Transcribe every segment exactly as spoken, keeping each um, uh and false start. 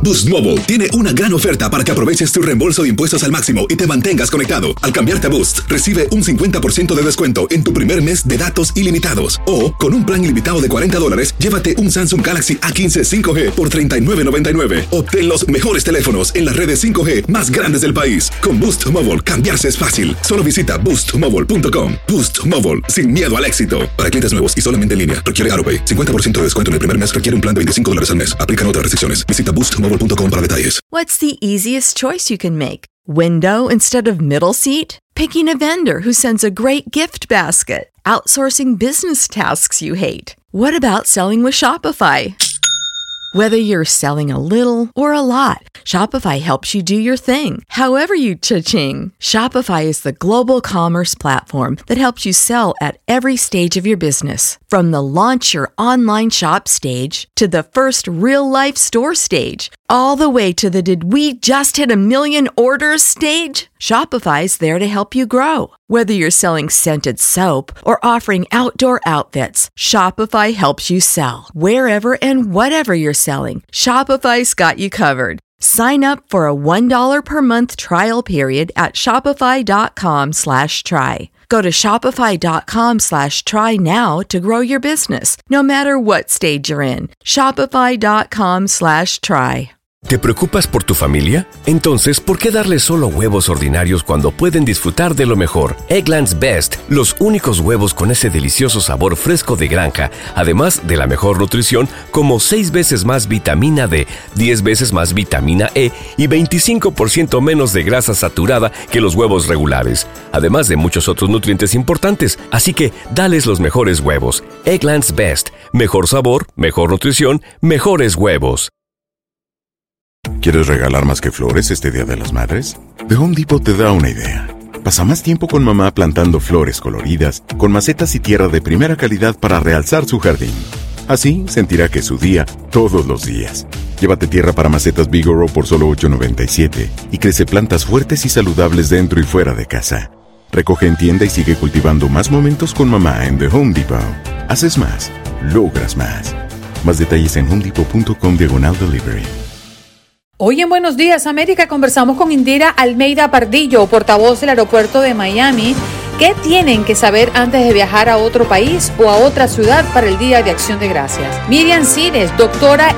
Boost Mobile tiene una gran oferta para que aproveches tu reembolso de impuestos al máximo y te mantengas conectado. Al cambiarte a Boost, recibe un cincuenta por ciento de descuento en tu primer mes de datos ilimitados. O, con un plan ilimitado de cuarenta dólares, llévate un Samsung Galaxy A quince cinco G por treinta y nueve noventa y nueve. Obtén los mejores teléfonos en las redes cinco G más grandes del país. Con Boost Mobile, cambiarse es fácil. Solo visita boost mobile punto com. Boost Mobile, sin miedo al éxito. Para clientes nuevos y solamente en línea, requiere AutoPay. cincuenta por ciento de descuento en el primer mes requiere un plan de veinticinco dólares al mes. Aplican otras restricciones. Visita boost mobile punto com para detalles. What's the easiest choice you can make? Window instead of middle seat? Picking a vendor who sends a great gift basket? Outsourcing business tasks you hate? What about selling with Shopify? Whether you're selling a little or a lot, Shopify helps you do your thing, however you cha-ching. Shopify is the global commerce platform that helps you sell at every stage of your business. From the launch your online shop stage to the first real-life store stage, all the way to the did we just hit a million orders stage? Shopify's there to help you grow. Whether you're selling scented soap or offering outdoor outfits, Shopify helps you sell. Wherever and whatever you're selling, Shopify's got you covered. Sign up for a one dollar per month trial period at shopify.com slash try. Go to shopify.com slash try now to grow your business, no matter what stage you're in. Shopify.com slash try. ¿Te preocupas por tu familia? Entonces, ¿por qué darles solo huevos ordinarios cuando pueden disfrutar de lo mejor? Eggland's Best, los únicos huevos con ese delicioso sabor fresco de granja, además de la mejor nutrición, como seis veces más vitamina D, diez veces más vitamina E y veinticinco por ciento menos de grasa saturada que los huevos regulares, además de muchos otros nutrientes importantes. Así que, dales los mejores huevos. Eggland's Best, mejor sabor, mejor nutrición, mejores huevos. ¿Quieres regalar más que flores este Día de las Madres? The Home Depot te da una idea. Pasa más tiempo con mamá plantando flores coloridas, con macetas y tierra de primera calidad para realzar su jardín. Así sentirá que es su día todos los días. Llévate tierra para macetas Bigoro por solo ocho noventa y siete y crece plantas fuertes y saludables dentro y fuera de casa. Recoge en tienda y sigue cultivando más momentos con mamá en The Home Depot. Haces más, logras más. Más detalles en homedepot.com diagonal delivery. Hoy en Buenos Días América conversamos con Indira Almeida Pardillo, portavoz del aeropuerto de Miami. ¿Qué tienen que saber antes de viajar a otro país o a otra ciudad para el Día de Acción de Gracias? Miriam Cires, doctora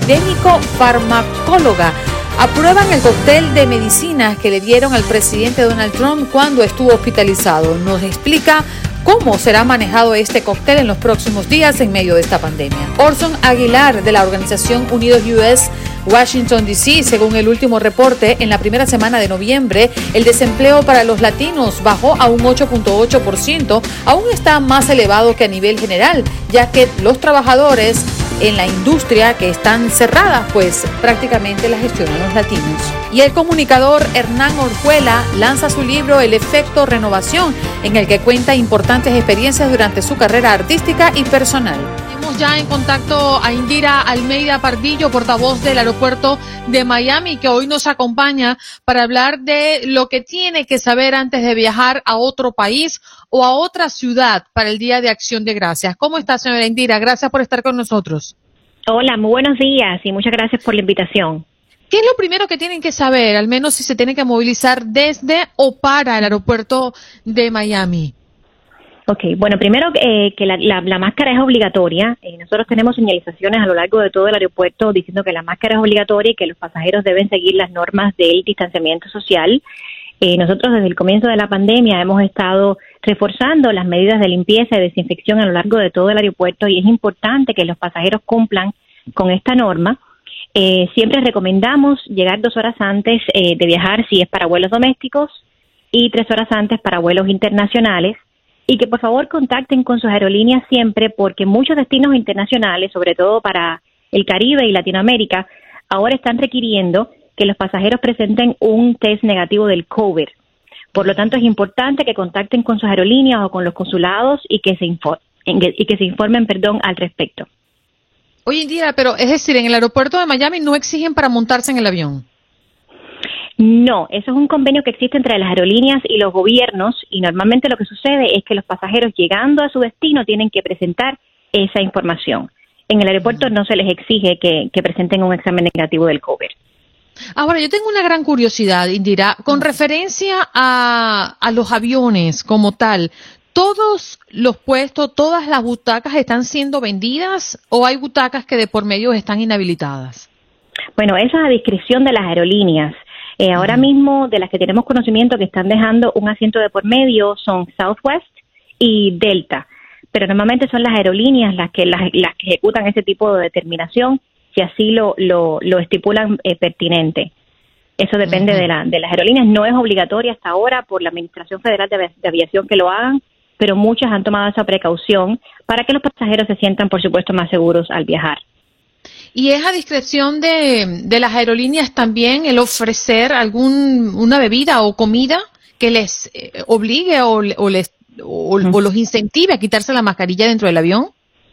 epidémico-farmacóloga, aprueban el cóctel de medicinas que le dieron al presidente Donald Trump cuando estuvo hospitalizado. Nos explica cómo será manejado este cóctel en los próximos días en medio de esta pandemia. Orson Aguilar, de la organización Unidos U S Washington D C, según el último reporte, en la primera semana de noviembre, el desempleo para los latinos bajó a un ocho punto ocho por ciento, aún está más elevado que a nivel general, ya que los trabajadores en la industria que están cerradas, pues prácticamente la gestionan los latinos. Y el comunicador Hernán Orjuela lanza su libro El Efecto Renovación, en el que cuenta importantes experiencias durante su carrera artística y personal. Tenemos ya en contacto a Indira Almeida Pardillo, portavoz del aeropuerto de Miami, que hoy nos acompaña para hablar de lo que tiene que saber antes de viajar a otro país o a otra ciudad para el Día de Acción de Gracias. ¿Cómo está, señora Indira? Gracias por estar con nosotros. Hola, muy buenos días y muchas gracias por la invitación. ¿Qué es lo primero que tienen que saber, al menos si se tienen que movilizar desde o para el aeropuerto de Miami? Ok, bueno, primero eh, que la, la, la máscara es obligatoria. Eh, nosotros tenemos señalizaciones a lo largo de todo el aeropuerto diciendo que la máscara es obligatoria y que los pasajeros deben seguir las normas del distanciamiento social. Eh, nosotros desde el comienzo de la pandemia hemos estado reforzando las medidas de limpieza y desinfección a lo largo de todo el aeropuerto y es importante que los pasajeros cumplan con esta norma. Eh, siempre recomendamos llegar dos horas antes eh, de viajar si es para vuelos domésticos y tres horas antes para vuelos internacionales. Y que por favor contacten con sus aerolíneas siempre porque muchos destinos internacionales, sobre todo para el Caribe y Latinoamérica, ahora están requiriendo que los pasajeros presenten un test negativo del COVID. Por lo tanto, es importante que contacten con sus aerolíneas o con los consulados y que se, infor- y que se informen perdón, al respecto. Hoy en día, pero es decir, en el aeropuerto de Miami no exigen para montarse en el avión. No, eso es un convenio que existe entre las aerolíneas y los gobiernos y normalmente lo que sucede es que los pasajeros llegando a su destino tienen que presentar esa información. en el aeropuerto no se les exige que, que presenten un examen negativo del COVID. Ahora, yo tengo una gran curiosidad, Indira, con referencia a, a los aviones como tal. ¿Todos los puestos, todas las butacas están siendo vendidas o hay butacas que de por medio están inhabilitadas? Bueno, eso es a discreción de las aerolíneas. Eh, ahora uh-huh. mismo, de las que tenemos conocimiento que están dejando un asiento de por medio son Southwest y Delta. Pero normalmente son las aerolíneas las que las, las que ejecutan ese tipo de determinación, si así lo, lo, lo estipulan eh, pertinente. Eso depende uh-huh. de, la, de las aerolíneas. No es obligatorio hasta ahora por la Administración Federal de, de Aviación que lo hagan, pero muchas han tomado esa precaución para que los pasajeros se sientan, por supuesto, más seguros al viajar. ¿Y es a discreción de, de las aerolíneas también el ofrecer algún una bebida o comida que les eh, obligue o, o, les, o, uh-huh. o los incentive a quitarse la mascarilla dentro del avión?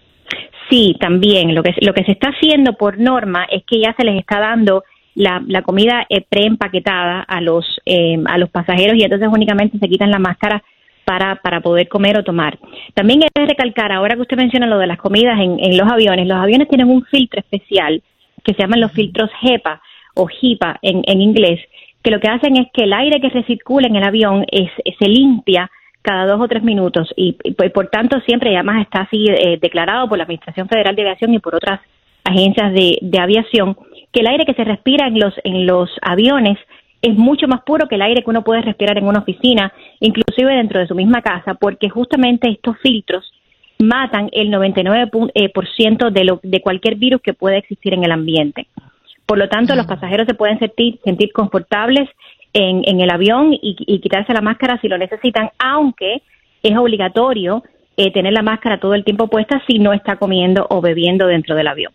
Sí, también. Lo que, lo que se está haciendo por norma es que ya se les está dando la, la comida eh, preempaquetada a los, eh, a los pasajeros y entonces únicamente se quitan la máscara para, para poder comer o tomar. También hay que recalcar, ahora que usted menciona lo de las comidas en, en los aviones, los aviones tienen un filtro especial que se llaman los filtros HEPA o HIPAA en, en inglés, que lo que hacen es que el aire que recircula en el avión es, se limpia cada dos o tres minutos y, y por, por tanto siempre, y además está así eh, declarado por la Administración Federal de Aviación y por otras agencias de, de aviación, que el aire que se respira en los, en los aviones es mucho más puro que el aire que uno puede respirar en una oficina, inclusive dentro de su misma casa, porque justamente estos filtros matan el noventa y nueve por ciento de, lo, de cualquier virus que pueda existir en el ambiente. Por lo tanto, mm. los pasajeros se pueden sentir, sentir confortables en, en el avión y, y quitarse la máscara si lo necesitan, aunque es obligatorio eh, tener la máscara todo el tiempo puesta si no está comiendo o bebiendo dentro del avión.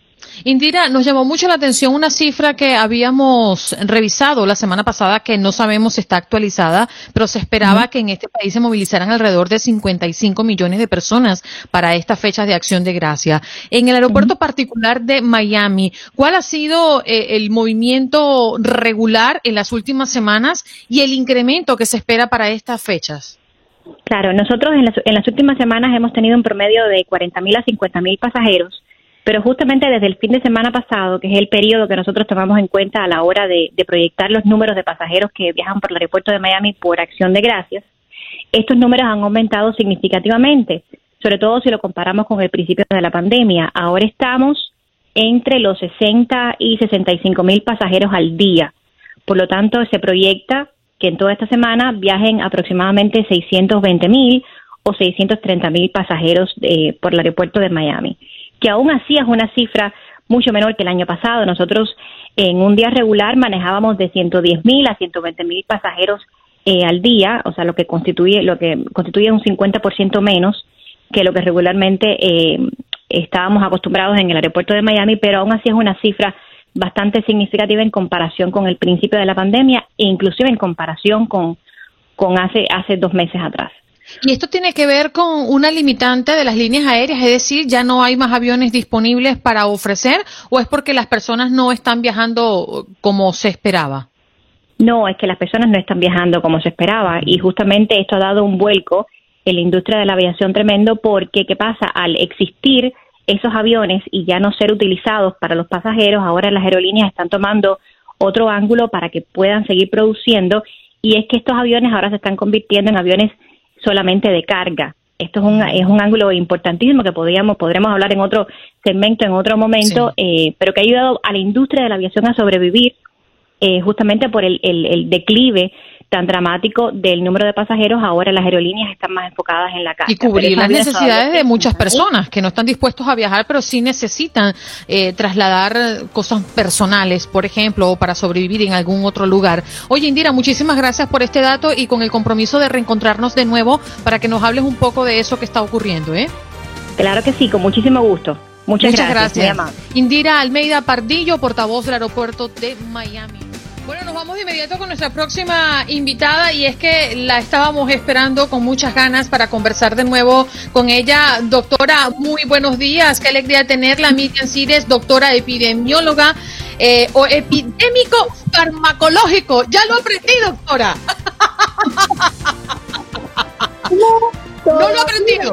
Indira, nos llamó mucho la atención una cifra que habíamos revisado la semana pasada, que no sabemos si está actualizada, pero se esperaba uh-huh. que en este país se movilizaran alrededor de cincuenta y cinco millones de personas para estas fechas de Acción de Gracia. En el aeropuerto uh-huh. particular de Miami, ¿cuál ha sido eh, el movimiento regular en las últimas semanas y el incremento que se espera para estas fechas? Claro, nosotros en las, en las últimas semanas hemos tenido un promedio de cuarenta mil a cincuenta mil pasajeros. Pero justamente desde el fin de semana pasado, que es el periodo que nosotros tomamos en cuenta a la hora de, de proyectar los números de pasajeros que viajan por el aeropuerto de Miami por Acción de Gracias, estos números han aumentado significativamente, sobre todo si lo comparamos con el principio de la pandemia. Ahora estamos entre los sesenta y sesenta y cinco mil pasajeros al día. Por lo tanto, se proyecta que en toda esta semana viajen aproximadamente seiscientos veinte mil o seiscientos treinta mil pasajeros eh, por el aeropuerto de Miami, que aún así es una cifra mucho menor que el año pasado. Nosotros en un día regular manejábamos de ciento diez mil a ciento veinte mil pasajeros eh, al día, o sea, lo que constituye lo que constituye un cincuenta por ciento menos que lo que regularmente eh, estábamos acostumbrados en el aeropuerto de Miami, pero aún así es una cifra bastante significativa en comparación con el principio de la pandemia e inclusive en comparación con, con hace, hace dos meses atrás. ¿Y esto tiene que ver con una limitante de las líneas aéreas? Es decir, ¿ya no hay más aviones disponibles para ofrecer o es porque las personas no están viajando como se esperaba? No, es que las personas no están viajando como se esperaba y justamente esto ha dado un vuelco en la industria de la aviación tremendo porque, ¿qué pasa? Al existir esos aviones y ya no ser utilizados para los pasajeros, ahora las aerolíneas están tomando otro ángulo para que puedan seguir produciendo y es que estos aviones ahora se están convirtiendo en aviones solamente de carga. Esto es un es un ángulo importantísimo que podríamos podremos hablar en otro segmento, en otro momento, sí. eh, pero que ha ayudado a la industria de la aviación a sobrevivir eh, justamente por el, el, el declive tan dramático del número de pasajeros. Ahora las aerolíneas están más enfocadas en la carga. Y cubrir las necesidades de muchas personas que no están dispuestos a viajar, pero sí necesitan eh, trasladar cosas personales, por ejemplo, o para sobrevivir en algún otro lugar. Oye, Indira, muchísimas gracias por este dato y con el compromiso de reencontrarnos de nuevo para que nos hables un poco de eso que está ocurriendo, ¿eh? Claro que sí, con muchísimo gusto. Muchas, Muchas gracias. gracias. Indira Almeida Pardillo, portavoz del aeropuerto de Miami. Bueno, nos vamos de inmediato con nuestra próxima invitada y es que la estábamos esperando con muchas ganas para conversar de nuevo con ella. Doctora, muy buenos días, qué alegría tenerla. Miriam Cires, doctora epidemióloga eh, o epidémico farmacológico. Ya lo aprendí, doctora. No, no lo he aprendido.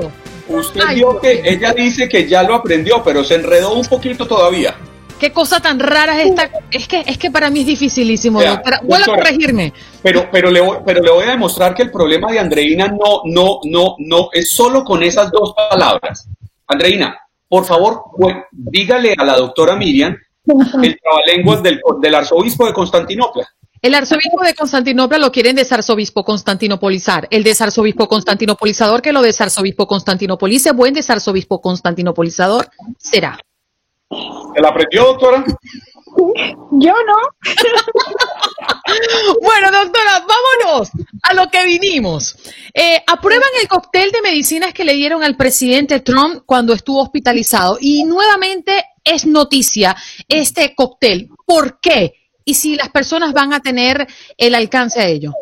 Usted Ay, vio que ella dice que ya lo aprendió, pero se enredó un poquito todavía. qué cosa tan rara es esta. Es que, es que para mí es dificilísimo, Vea, doctora. Vuelva a doctora, corregirme. Pero, pero, le voy, pero le voy a demostrar que el problema de Andreina no, no, no, no es solo con esas dos palabras. Andreina, por favor, pues, dígale a la doctora Miriam el trabalenguas del, del arzobispo de Constantinopla. El arzobispo de Constantinopla lo quieren desarzobispo constantinopolizar. El desarzobispo constantinopolizador que lo desarzobispo constantinopolice, buen desarzobispo constantinopolizador será. ¿Se la aprendió, doctora? Yo no. Bueno, doctora, vámonos a lo que vinimos. Eh, aprueban el cóctel de medicinas que le dieron al presidente Trump cuando estuvo hospitalizado. Y nuevamente es noticia este cóctel. ¿Por qué? Y si las personas van a tener el alcance a ello.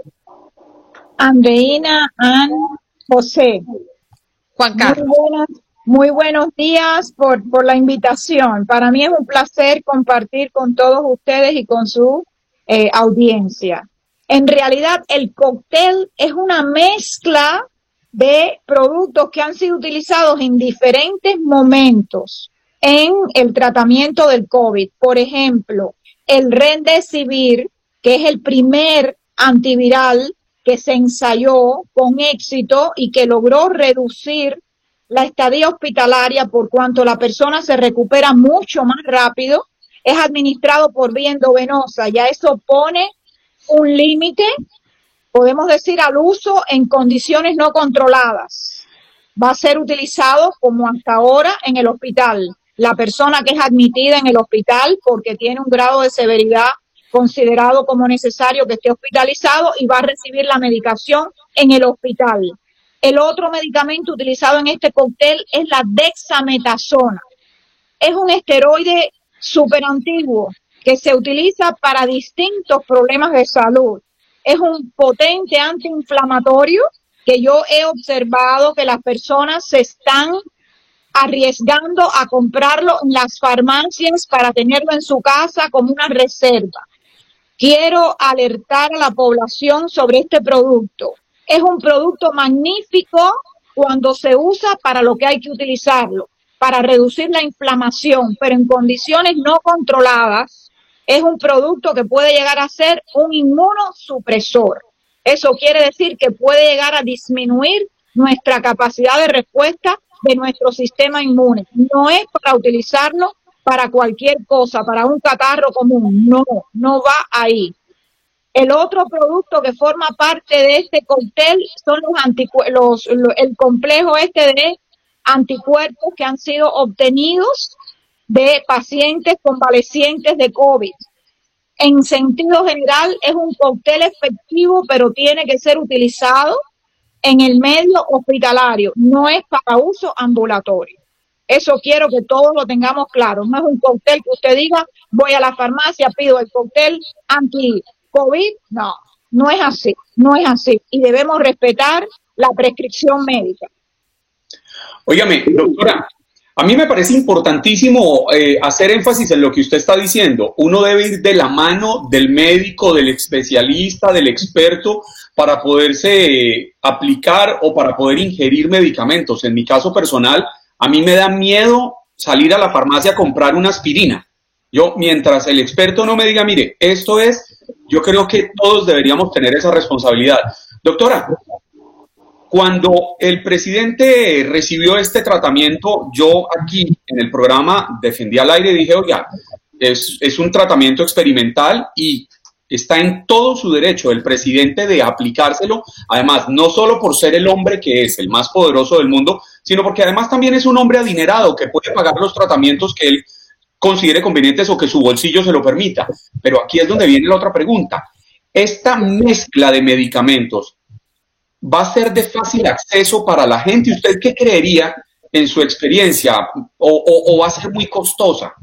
Andreina, Ann, José. Juan Carlos. Muy, buenas, muy buenos días por, por la invitación. Para mí es un placer compartir con todos ustedes y con su eh, audiencia. En realidad, el cóctel es una mezcla de productos que han sido utilizados en diferentes momentos en el tratamiento del COVID. Por ejemplo, el Remdesivir, que es el primer antiviral que se ensayó con éxito y que logró reducir la estadía hospitalaria por cuanto la persona se recupera mucho más rápido, es administrado por vía endovenosa. Ya eso pone un límite, podemos decir, al uso en condiciones no controladas. Va a ser utilizado como hasta ahora en el hospital. La persona que es admitida en el hospital porque tiene un grado de severidad considerado como necesario que esté hospitalizado y va a recibir la medicación en el hospital. El otro medicamento utilizado en este cóctel es la dexametasona. Es un esteroide súper antiguo que se utiliza para distintos problemas de salud. Es un potente antiinflamatorio que yo he observado que las personas se están arriesgando a comprarlo en las farmacias para tenerlo en su casa como una reserva. Quiero alertar a la población sobre este producto. Es un producto magnífico cuando se usa para lo que hay que utilizarlo, para reducir la inflamación, pero en condiciones no controladas es un producto que puede llegar a ser un inmunosupresor. Eso quiere decir que puede llegar a disminuir nuestra capacidad de respuesta de nuestro sistema inmune. No es para utilizarlo para cualquier cosa, para un catarro común. No, no va ahí. El otro producto que forma parte de este cóctel son los anticuerpos, los, el complejo este de anticuerpos que han sido obtenidos de pacientes convalecientes de COVID. En sentido general es un cóctel efectivo, pero tiene que ser utilizado en el medio hospitalario, no es para uso ambulatorio. Eso quiero que todos lo tengamos claro. No es un cóctel que usted diga, voy a la farmacia, pido el cóctel anti-COVID. No, no es así, no es así. Y debemos respetar la prescripción médica. Óigame, doctora, a mí me parece importantísimo eh, hacer énfasis en lo que usted está diciendo. Uno debe ir de la mano del médico, del especialista, del experto, para poderse eh, aplicar o para poder ingerir medicamentos. En mi caso personal, a mí me da miedo salir a la farmacia a comprar una aspirina. Yo, mientras el experto no me diga, mire, esto es, yo creo que todos deberíamos tener esa responsabilidad. Doctora, cuando el presidente recibió este tratamiento, yo aquí en el programa defendí al aire y dije, oiga, es, es un tratamiento experimental y está en todo su derecho el presidente de aplicárselo, además, no solo por ser el hombre que es el más poderoso del mundo, sino porque además también es un hombre adinerado que puede pagar los tratamientos que él considere convenientes o que su bolsillo se lo permita. Pero aquí es donde viene la otra pregunta. Esta mezcla de medicamentos, ¿va a ser de fácil acceso para la gente? ¿Usted qué creería en su experiencia? ¿O, o, o va a ser muy costosa?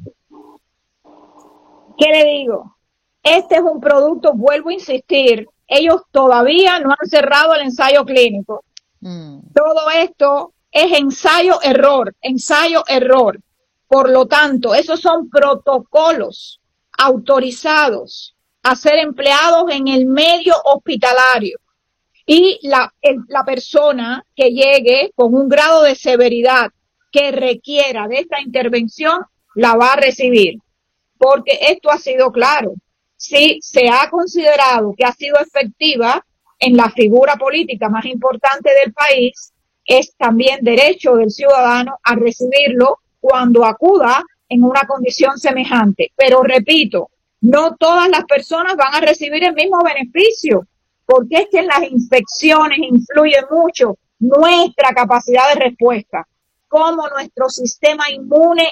¿Qué le digo? Este es un producto, vuelvo a insistir, ellos todavía no han cerrado el ensayo clínico. Mm. Todo esto es ensayo-error, ensayo-error. Por lo tanto, esos son protocolos autorizados a ser empleados en el medio hospitalario. y la, el, la persona que llegue con un grado de severidad que requiera de esta intervención la va a recibir, porque esto ha sido claro. Si se ha considerado que ha sido efectiva en la figura política más importante del país, es también derecho del ciudadano a recibirlo cuando acuda en una condición semejante. Pero repito, no todas las personas van a recibir el mismo beneficio, porque es que en las infecciones influye mucho nuestra capacidad de respuesta, cómo nuestro sistema inmune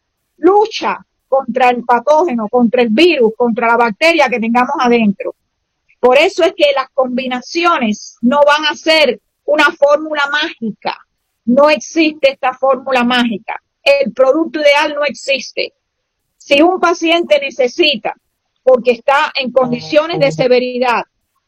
lucha contra el patógeno, contra el virus, contra la bacteria que tengamos adentro. Por eso es que las combinaciones no van a ser una fórmula mágica. No existe esta fórmula mágica. El producto ideal no existe. Si un paciente necesita, porque está en condiciones de severidad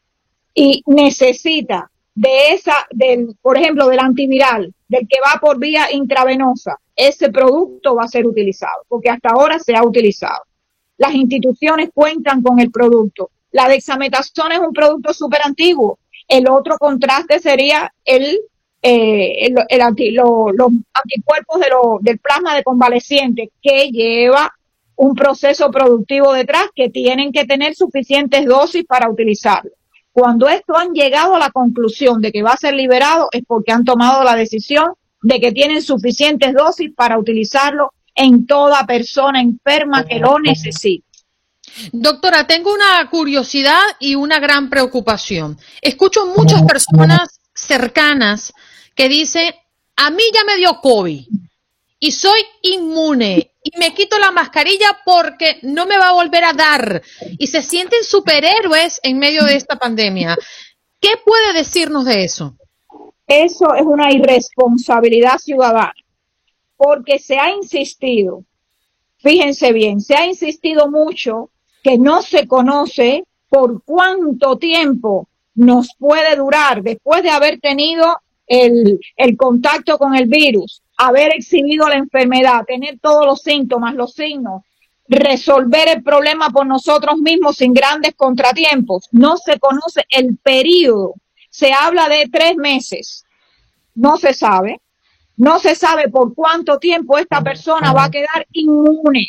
y necesita de esa, del, por ejemplo, del antiviral, del que va por vía intravenosa, ese producto va a ser utilizado, porque hasta ahora se ha utilizado. Las instituciones cuentan con el producto. La dexametasona es un producto súper antiguo. El otro contraste sería el, eh, el, el anti, lo, los anticuerpos de lo, del plasma de convaleciente, que lleva un proceso productivo detrás, que tienen que tener suficientes dosis para utilizarlo. Cuando estos han llegado a la conclusión de que va a ser liberado, es porque han tomado la decisión de que tienen suficientes dosis para utilizarlo en toda persona enferma que lo necesite. Doctora, tengo una curiosidad y una gran preocupación. Escucho muchas personas cercanas que dicen, a mí ya me dio COVID y soy inmune y me quito la mascarilla porque no me va a volver a dar, y se sienten superhéroes en medio de esta pandemia. ¿Qué puede decirnos de eso? Eso es una irresponsabilidad ciudadana, porque se ha insistido, fíjense bien, se ha insistido mucho que no se conoce por cuánto tiempo nos puede durar después de haber tenido el, el contacto con el virus, haber exhibido la enfermedad, tener todos los síntomas, los signos, resolver el problema por nosotros mismos sin grandes contratiempos. No se conoce el periodo. Se habla de tres meses. No se sabe. No se sabe por cuánto tiempo esta persona va a quedar inmune.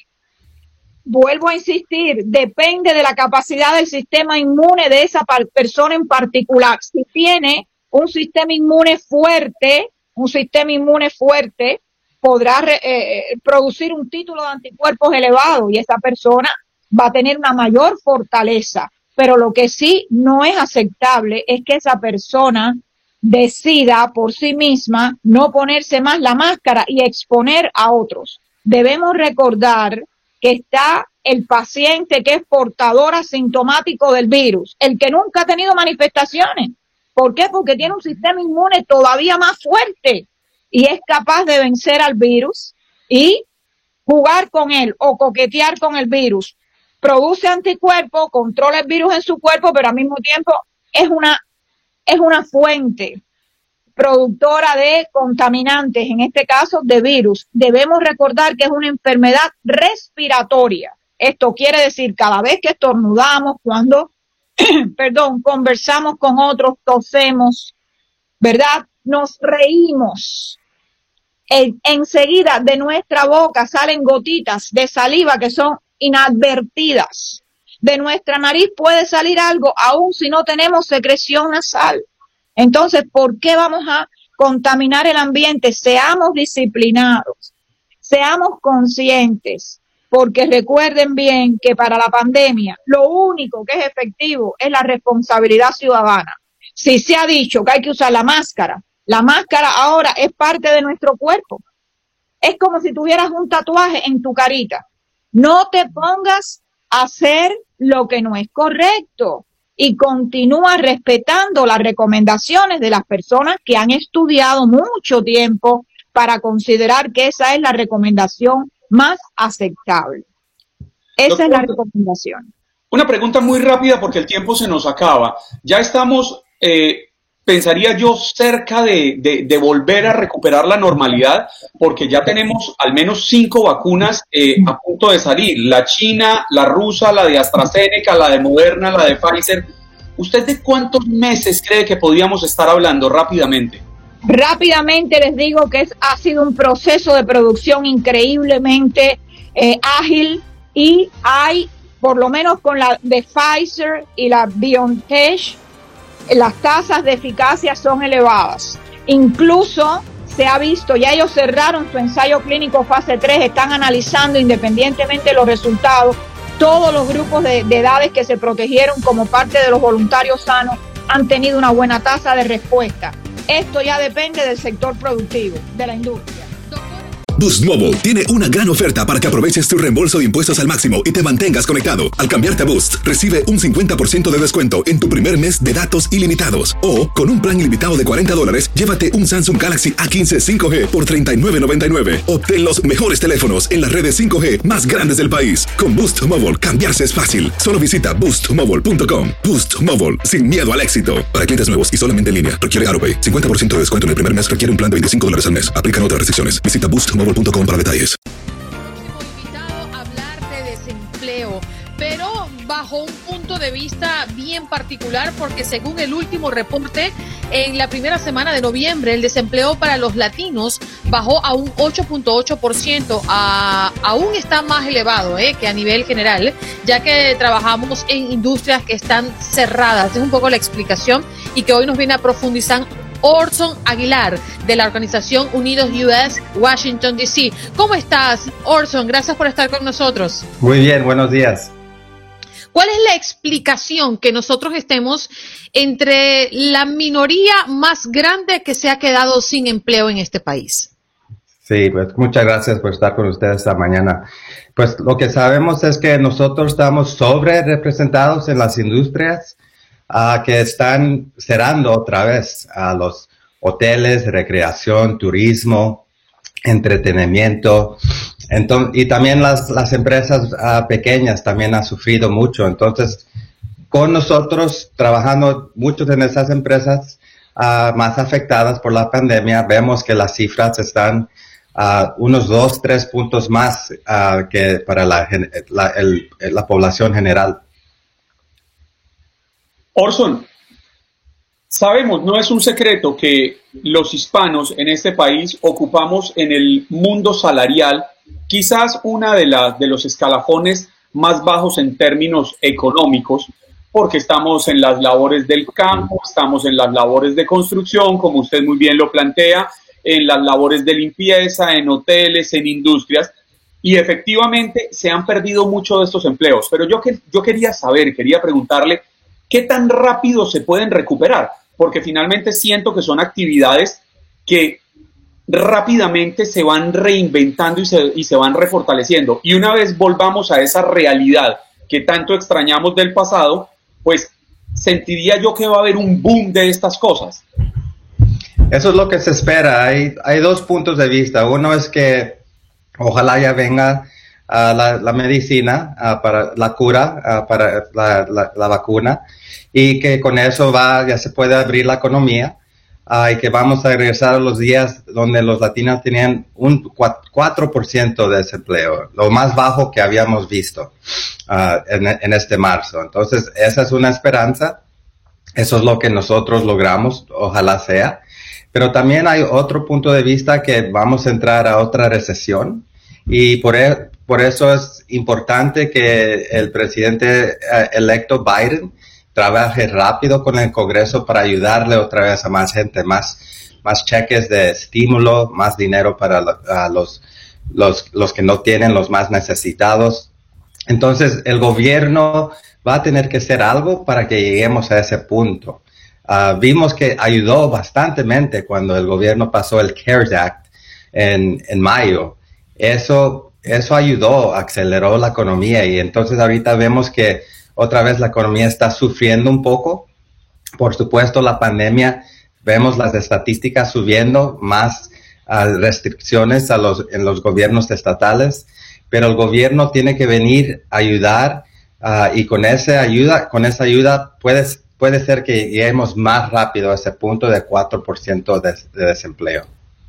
Vuelvo a insistir, depende de la capacidad del sistema inmune de esa persona en particular. Si tiene un sistema inmune fuerte, un sistema inmune fuerte, podrá eh, producir un título de anticuerpos elevado y esa persona va a tener una mayor fortaleza. Pero lo que sí no es aceptable es que esa persona decida por sí misma no ponerse más la máscara y exponer a otros. Debemos recordar que está el paciente que es portador asintomático del virus, el que nunca ha tenido manifestaciones. ¿Por qué? Porque tiene un sistema inmune todavía más fuerte y es capaz de vencer al virus y jugar con él o coquetear con el virus. Produce anticuerpos, controla el virus en su cuerpo, pero al mismo tiempo es una, es una fuente productora de contaminantes, en este caso de virus. Debemos recordar que es una enfermedad respiratoria. Esto quiere decir cada vez que estornudamos, cuando, perdón, conversamos con otros, tosemos, ¿verdad? Nos reímos. En, enseguida de nuestra boca salen gotitas de saliva que son inadvertidas. De nuestra nariz puede salir algo, aun si no tenemos secreción nasal. Entonces, ¿por qué vamos a contaminar el ambiente? Seamos disciplinados, seamos conscientes, porque recuerden bien que para la pandemia lo único que es efectivo es la responsabilidad ciudadana. Si se ha dicho que hay que usar la máscara, la máscara ahora es parte de nuestro cuerpo. Es como si tuvieras un tatuaje en tu carita. No te pongas a hacer lo que no es correcto. Y continúa respetando las recomendaciones de las personas que han estudiado mucho tiempo para considerar que esa es la recomendación más aceptable. Esa Doctor, es la recomendación. Una pregunta muy rápida porque el tiempo se nos acaba. Ya estamos, eh, pensaría yo, cerca de, de, de volver a recuperar la normalidad, porque ya tenemos al menos cinco vacunas eh, a punto de salir. La china, la rusa, la de AstraZeneca, la de Moderna, la de Pfizer. ¿usted de cuántos meses cree que podríamos estar hablando rápidamente? Rápidamente les digo que es, ha sido un proceso de producción increíblemente eh, ágil, y hay, por lo menos con la de Pfizer y la BioNTech, las tasas de eficacia son elevadas. Incluso se ha visto, ya ellos cerraron su ensayo clínico fase tres, están analizando independientemente de los resultados. Todos los grupos de, de edades que se protegieron como parte de los voluntarios sanos han tenido una buena tasa de respuesta. Esto ya depende del sector productivo, de la industria. Boost Mobile tiene una gran oferta para que aproveches tu reembolso de impuestos al máximo y te mantengas conectado. Al cambiarte a Boost, recibe un cincuenta por ciento de descuento en tu primer mes de datos ilimitados. O, con un plan ilimitado de cuarenta dólares, llévate un Samsung Galaxy A quince cinco G por treinta y nueve noventa y nueve. Obtén los mejores teléfonos en las redes cinco G más grandes del país. Con Boost Mobile, cambiarse es fácil. Solo visita boost mobile punto com. Boost Mobile, sin miedo al éxito. Para clientes nuevos y solamente en línea, requiere AutoPay. cincuenta por ciento de descuento en el primer mes, requiere un plan de veinticinco dólares al mes. Aplican otras restricciones. Visita boost mobile punto com para detalles. Próximo invitado a hablar de desempleo, pero bajo un punto de vista bien particular, porque según el último reporte, en la primera semana de noviembre, el desempleo para los latinos bajó a un ocho punto ocho por ciento, a, aún está más elevado eh, que a nivel general, ya que trabajamos en industrias que están cerradas. Es un poco la explicación y que hoy nos viene a profundizar Orson Aguilar, de la organización Unidos U S, Washington, D C ¿Cómo estás, Orson? Gracias por estar con nosotros. Muy bien, buenos días. ¿Cuál es la explicación que nosotros estemos entre la minoría más grande que se ha quedado sin empleo en este país? Sí, pues muchas gracias por estar con ustedes esta mañana. Pues lo que sabemos es que nosotros estamos sobre representados en las industrias Uh, que están cerrando otra vez a uh, los hoteles, recreación, turismo, entretenimiento. Entonces, y también las, las empresas uh, pequeñas también han sufrido mucho. Entonces, con nosotros trabajando muchos en esas empresas uh, más afectadas por la pandemia, vemos que las cifras están uh, unos dos, tres puntos más uh, que para la, la, el, la población general. Orson, sabemos, no es un secreto que los hispanos en este país ocupamos en el mundo salarial quizás una de las de los escalafones más bajos en términos económicos, porque estamos en las labores del campo, estamos en las labores de construcción, como usted muy bien lo plantea, en las labores de limpieza, en hoteles, en industrias, y efectivamente se han perdido muchos de estos empleos. Pero yo, que, yo quería saber, quería preguntarle, ¿qué tan rápido se pueden recuperar? Porque finalmente siento que son actividades que rápidamente se van reinventando y se, y se van refortaleciendo. Y una vez volvamos a esa realidad que tanto extrañamos del pasado, pues sentiría yo que va a haber un boom de estas cosas. Eso es lo que se espera. Hay, hay dos puntos de vista. Uno es que ojalá ya venga uh, la, la medicina uh, para la cura, uh, para la, la, la vacuna, y que con eso va ya se puede abrir la economía uh, y que vamos a regresar a los días donde los latinos tenían un cuatro por ciento de desempleo, lo más bajo que habíamos visto uh, en, en este marzo. Entonces, esa es una esperanza. Eso es lo que nosotros logramos, ojalá sea. Pero también hay otro punto de vista que vamos a entrar a otra recesión, y por, e- por eso es importante que el presidente uh, electo Biden trabaje rápido con el Congreso para ayudarle otra vez a más gente, más, más cheques de estímulo, más dinero para uh, los, los, los que no tienen, los más necesitados. Entonces, el gobierno va a tener que hacer algo para que lleguemos a ese punto. Uh, vimos que ayudó bastantemente cuando el gobierno pasó el CARES Act en, en mayo. Eso, eso ayudó, aceleró la economía, y entonces ahorita vemos que otra vez la economía está sufriendo un poco. Por supuesto, la pandemia, vemos las estadísticas subiendo, más uh, restricciones a los, en los gobiernos estatales, pero el gobierno tiene que venir a ayudar uh, y con esa ayuda, con esa ayuda puede, puede ser que lleguemos más rápido a ese punto de cuatro por ciento de, de desempleo.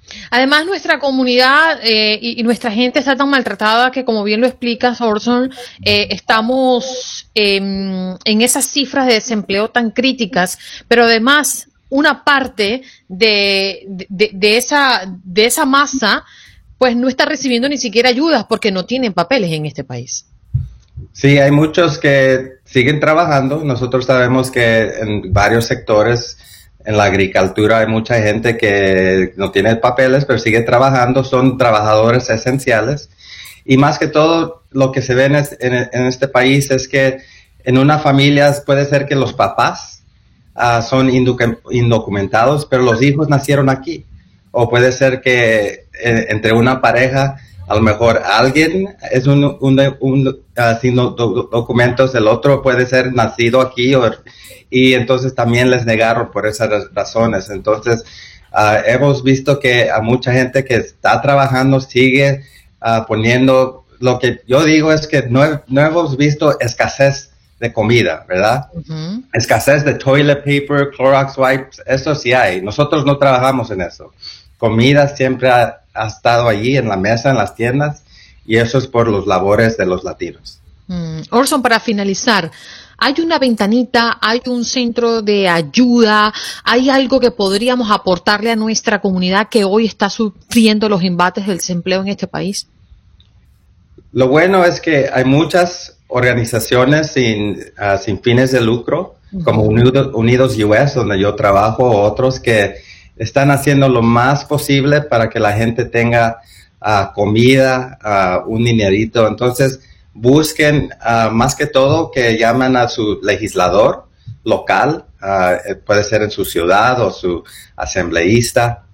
Además, nuestra comunidad eh, y, y nuestra gente está tan maltratada que, como bien lo explicas, Orson, eh, estamos eh, en esas cifras de desempleo tan críticas, pero además una parte de, de, de, esa, de esa masa pues no está recibiendo ni siquiera ayudas porque no tienen papeles en este país. Sí, hay muchos que siguen trabajando. Nosotros sabemos que en varios sectores, en la agricultura, hay mucha gente que no tiene papeles, pero sigue trabajando, son trabajadores esenciales. Y más que todo, lo que se ve en, es, en, en este país es que en una familia puede ser que los papás uh, son indocu- indocumentados, pero los hijos nacieron aquí. O puede ser que eh, entre una pareja, a lo mejor alguien es un, un, un, un uh, sin do, do, documentos, el otro puede ser nacido aquí o, y entonces también les negaron por esas razones. Entonces uh, hemos visto que a mucha gente que está trabajando sigue uh, poniendo, lo que yo digo es que no, no hemos visto escasez de comida, ¿verdad? Uh-huh. Escasez de toilet paper, Clorox wipes, eso sí hay. Nosotros no trabajamos en eso. Comida siempre ha, ha estado allí en la mesa, en las tiendas, y eso es por los labores de los latinos. Mm. Orson, para finalizar, ¿hay una ventanita, hay un centro de ayuda, hay algo que podríamos aportarle a nuestra comunidad que hoy está sufriendo los embates del desempleo en este país? Lo bueno es que hay muchas organizaciones sin, uh, sin fines de lucro, uh-huh. como Unidos, Unidos U S, donde yo trabajo, o otros que están haciendo lo más posible para que la gente tenga uh, comida, uh, un dinerito. Entonces, busquen uh, más que todo que llamen a su legislador local, uh, puede ser en su ciudad o su asambleísta,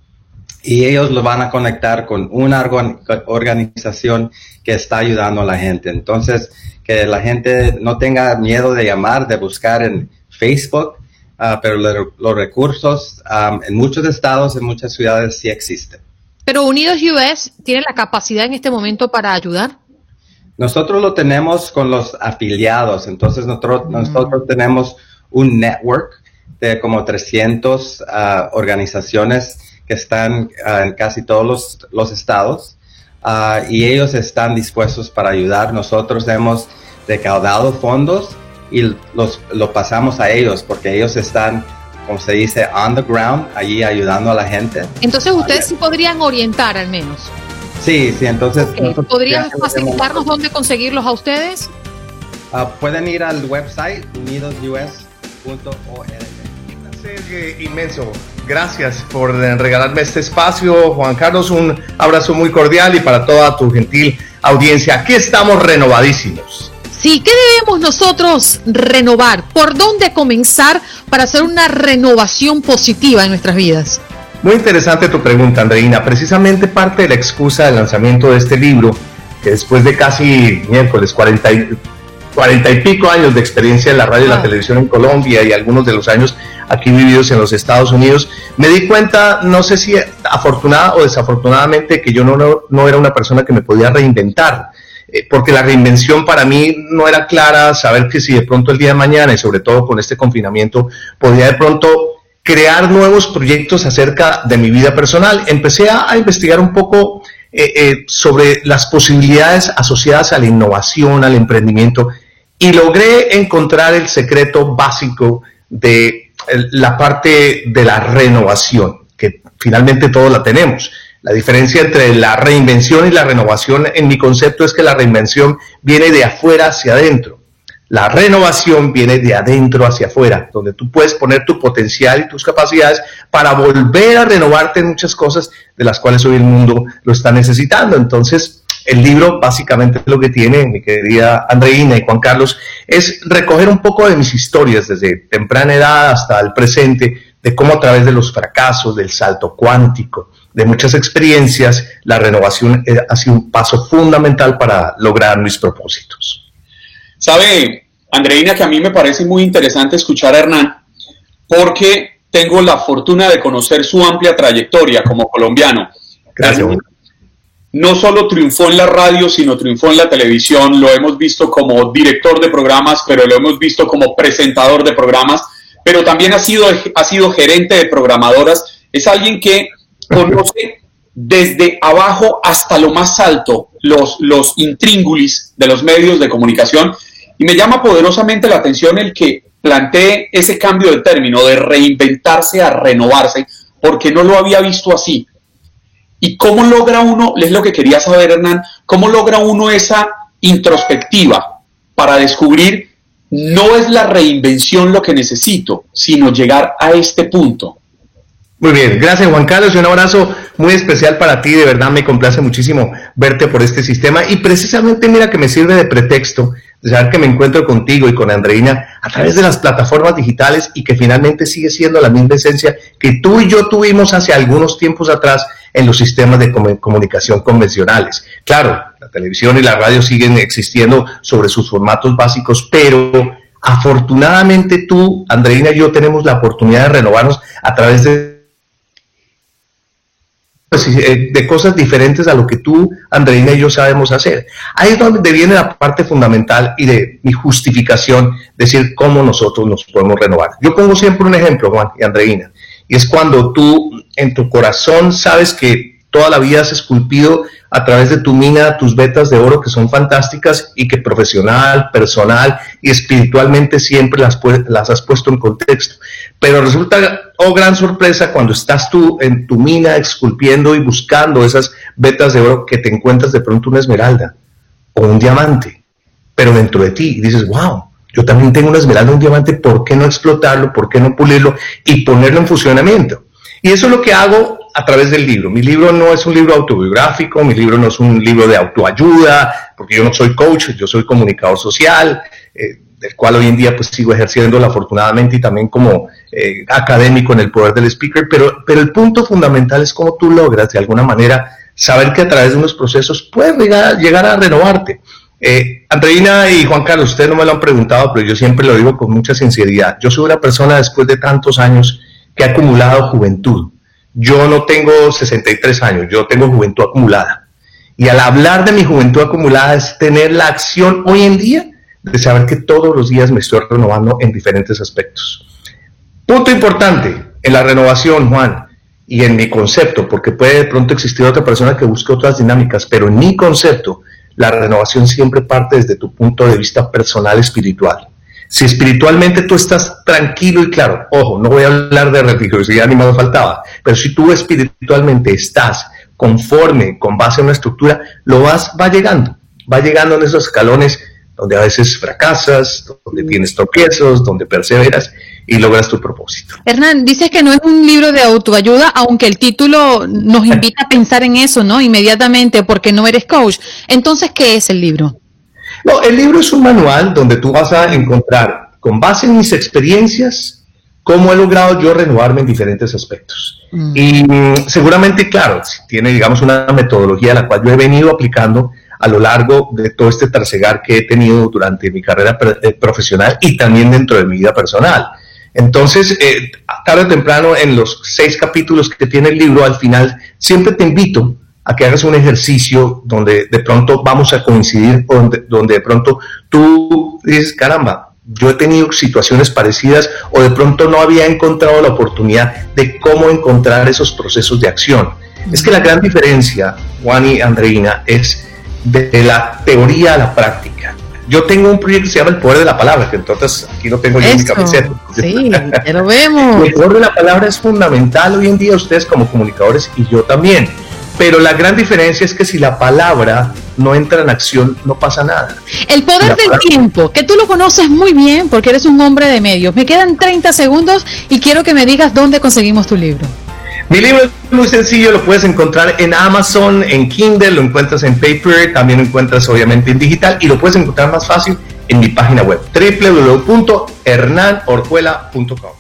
y ellos lo van a conectar con una organ- organización que está ayudando a la gente. Entonces, que la gente no tenga miedo de llamar, de buscar en Facebook, Uh, pero le, los recursos um, en muchos estados, en muchas ciudades sí existen. Pero Unidos U S tiene la capacidad en este momento para ayudar. Nosotros lo tenemos con los afiliados, entonces nosotros, mm. nosotros tenemos un network de como trescientas uh, organizaciones que están uh, en casi todos los, los estados uh, y ellos están dispuestos para ayudar. Nosotros hemos recaudado fondos y los lo pasamos a ellos porque ellos están, como se dice, on the ground, allí ayudando a la gente. Entonces ustedes sí podrían orientar al menos. Sí, sí, entonces... Okay. ¿Podrían facilitarnos dónde conseguirlos a ustedes? Uh, pueden ir al website unidos u s punto org. Un placer inmenso. Gracias por regalarme este espacio, Juan Carlos. Un abrazo muy cordial y para toda tu gentil audiencia. Aquí estamos renovadísimos. Sí, ¿qué debemos nosotros renovar? ¿Por dónde comenzar para hacer una renovación positiva en nuestras vidas? Muy interesante tu pregunta, Andreina. Precisamente parte de la excusa del lanzamiento de este libro, que después de casi miércoles, cuarenta y, cuarenta y pico años de experiencia en la radio y la televisión en Colombia y algunos de los años aquí vividos en los Estados Unidos, me di cuenta, no sé si afortunada o desafortunadamente, que yo no, no, no era una persona que me podía reinventar. Porque la reinvención para mí no era clara, saber que si de pronto el día de mañana, y sobre todo con este confinamiento, podía de pronto crear nuevos proyectos acerca de mi vida personal. Empecé a, a investigar un poco eh, eh, sobre las posibilidades asociadas a la innovación, al emprendimiento, y logré encontrar el secreto básico de la parte de la renovación, que finalmente todos la tenemos. La diferencia entre la reinvención y la renovación en mi concepto es que la reinvención viene de afuera hacia adentro. La renovación viene de adentro hacia afuera, donde tú puedes poner tu potencial y tus capacidades para volver a renovarte en muchas cosas de las cuales hoy el mundo lo está necesitando. Entonces, el libro básicamente lo que tiene, mi querida Andreina y Juan Carlos, es recoger un poco de mis historias desde temprana edad hasta el presente, de cómo a través de los fracasos, del salto cuántico, de muchas experiencias, la renovación ha sido un paso fundamental para lograr mis propósitos. Sabe, Andreina, que a mí me parece muy interesante escuchar a Hernán, porque tengo la fortuna de conocer su amplia trayectoria como colombiano. Gracias. Hernán no solo triunfó en la radio, sino triunfó en la televisión. Lo hemos visto como director de programas, pero lo hemos visto como presentador de programas, pero también ha sido, ha sido gerente de programadoras. Es alguien que conoce desde abajo hasta lo más alto, los, los intríngulis de los medios de comunicación, y me llama poderosamente la atención el que plantee ese cambio de término, de reinventarse a renovarse, porque no lo había visto así. ¿Y cómo logra uno, es lo que quería saber, Hernán, cómo logra uno esa introspectiva para descubrir no es la reinvención lo que necesito, sino llegar a este punto? Muy bien, gracias Juan Carlos, y un abrazo muy especial para ti, de verdad me complace muchísimo verte por este sistema, y precisamente mira que me sirve de pretexto de saber que me encuentro contigo y con Andreina a través de las plataformas digitales, y que finalmente sigue siendo la misma esencia que tú y yo tuvimos hace algunos tiempos atrás en los sistemas de comunicación convencionales. Claro, la televisión y la radio siguen existiendo sobre sus formatos básicos, pero afortunadamente tú, Andreina y yo tenemos la oportunidad de renovarnos a través de Pues, de cosas diferentes a lo que tú, Andreina y yo sabemos hacer. Ahí es donde viene la parte fundamental y de mi justificación, decir cómo nosotros nos podemos renovar. Yo pongo siempre un ejemplo, Juan y Andreina, y es cuando tú en tu corazón sabes que toda la vida has esculpido a través de tu mina tus vetas de oro, que son fantásticas, y que profesional, personal y espiritualmente siempre las, las has puesto en contexto. Pero resulta, oh gran sorpresa, cuando estás tú en tu mina esculpiendo y buscando esas vetas de oro, que te encuentras de pronto una esmeralda o un diamante, pero dentro de ti, y dices, wow, yo también tengo una esmeralda, un diamante, ¿por qué no explotarlo? ¿Por qué no pulirlo y ponerlo en funcionamiento? Y eso es lo que hago a través del libro. Mi libro no es un libro autobiográfico, mi libro no es un libro de autoayuda, porque yo no soy coach, yo soy comunicador social, eh, del cual hoy en día pues sigo ejerciéndolo afortunadamente, y también como eh, académico en el poder del speaker, pero, pero el punto fundamental es cómo tú logras de alguna manera saber que a través de unos procesos puedes llegar, llegar a renovarte. Eh, Andreina y Juan Carlos, ustedes no me lo han preguntado, pero yo siempre lo digo con mucha sinceridad. Yo soy una persona, después de tantos años, que ha acumulado juventud. Yo no tengo sesenta y tres años, yo tengo juventud acumulada. Y al hablar de mi juventud acumulada es tener la acción hoy en día de saber que todos los días me estoy renovando en diferentes aspectos. Punto importante en la renovación, Juan, y en mi concepto, porque puede de pronto existir otra persona que busque otras dinámicas, pero en mi concepto, la renovación siempre parte desde tu punto de vista personal espiritual. Si espiritualmente tú estás tranquilo y claro, ojo, no voy a hablar de religiosidad ni más faltaba, pero si tú espiritualmente estás conforme, con base en una estructura, lo vas, va llegando, va llegando en esos escalones donde a veces fracasas, donde tienes tropiezos, donde perseveras y logras tu propósito. Hernán, dices que no es un libro de autoayuda, aunque el título nos invita a pensar en eso, ¿no? Inmediatamente, porque no eres coach. Entonces, ¿qué es el libro? No, el libro es un manual donde tú vas a encontrar, con base en mis experiencias, cómo he logrado yo renovarme en diferentes aspectos. Mm. Y seguramente, claro, tiene, digamos, una metodología la cual yo he venido aplicando a lo largo de todo este trasegar que he tenido durante mi carrera profesional y también dentro de mi vida personal. Entonces, eh, tarde o temprano, en los seis capítulos que tiene el libro, al final, siempre te invito a que hagas un ejercicio donde de pronto vamos a coincidir, donde, donde de pronto tú dices, caramba, yo he tenido situaciones parecidas, o de pronto no había encontrado la oportunidad de cómo encontrar esos procesos de acción. Mm. Es que la gran diferencia, Juan y Andreina, es de la teoría a la práctica. Yo tengo un proyecto que se llama El Poder de la Palabra, que entonces aquí lo tengo yo en mi camiseta. Sí, ya lo vemos. El poder de la palabra es fundamental hoy en día, ustedes como comunicadores y yo también. Pero la gran diferencia es que si la palabra no entra en acción, no pasa nada. El poder del tiempo, que tú lo conoces muy bien porque eres un hombre de medios. Me quedan treinta segundos y quiero que me digas dónde conseguimos tu libro. Mi libro es muy sencillo, lo puedes encontrar en Amazon, en Kindle, lo encuentras en paper, también lo encuentras obviamente en digital, y lo puedes encontrar más fácil en mi página web, doble u doble u doble u punto hernán orjuela punto com.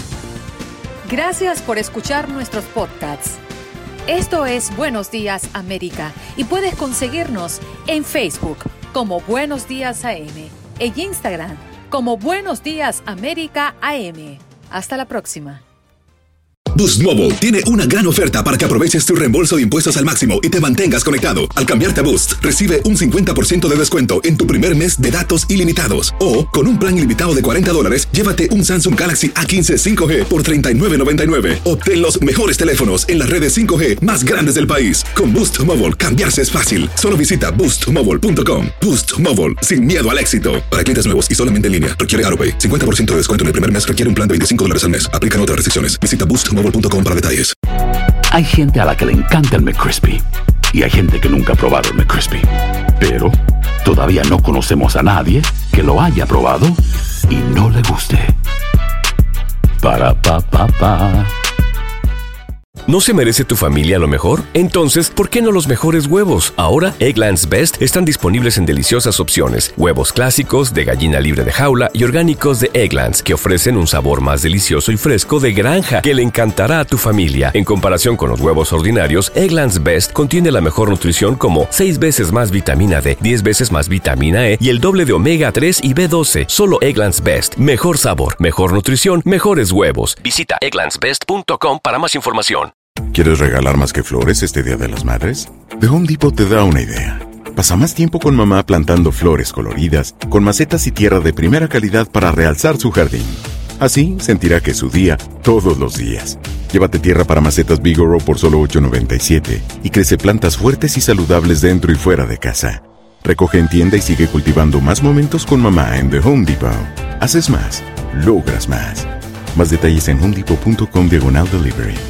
Gracias por escuchar nuestros podcasts. Esto es Buenos Días América, y puedes conseguirnos en Facebook como Buenos Días A M, en Instagram como Buenos Días América A M. Hasta la próxima. Boost Mobile tiene una gran oferta para que aproveches tu reembolso de impuestos al máximo y te mantengas conectado. Al cambiarte a Boost, recibe un cincuenta por ciento de descuento en tu primer mes de datos ilimitados. O, con un plan ilimitado de cuarenta dólares, llévate un Samsung Galaxy A quince cinco G por treinta y nueve noventa y nueve. Obtén los mejores teléfonos en las redes cinco G más grandes del país. Con Boost Mobile, cambiarse es fácil. Solo visita boost mobile punto com. Boost Mobile, sin miedo al éxito. Para clientes nuevos y solamente en línea, requiere AutoPay. cincuenta por ciento de descuento en el primer mes requiere un plan de veinticinco dólares al mes. Aplican otras restricciones. Visita boost mobile punto com para detalles. Hay gente a la que le encanta el McCrispy y hay gente que nunca ha probado el McCrispy. Pero todavía no conocemos a nadie que lo haya probado y no le guste. Para pa pa pa. ¿No se merece tu familia lo mejor? Entonces, ¿por qué no los mejores huevos? Ahora, Eggland's Best están disponibles en deliciosas opciones. Huevos clásicos, de gallina libre de jaula y orgánicos de Eggland's, que ofrecen un sabor más delicioso y fresco de granja, que le encantará a tu familia. En comparación con los huevos ordinarios, Eggland's Best contiene la mejor nutrición como seis veces más vitamina D, diez veces más vitamina E y el doble de omega tres y B doce. Solo Eggland's Best. Mejor sabor, mejor nutrición, mejores huevos. Visita egglands best punto com para más información. ¿Quieres regalar más que flores este Día de las Madres? The Home Depot te da una idea. Pasa más tiempo con mamá plantando flores coloridas, con macetas y tierra de primera calidad para realzar su jardín. Así sentirá que es su día todos los días. Llévate tierra para macetas Bigoro por solo ocho noventa y siete y crece plantas fuertes y saludables dentro y fuera de casa. Recoge en tienda y sigue cultivando más momentos con mamá en The Home Depot. Haces más, logras más. Más detalles en homedepot punto com diagonal delivery.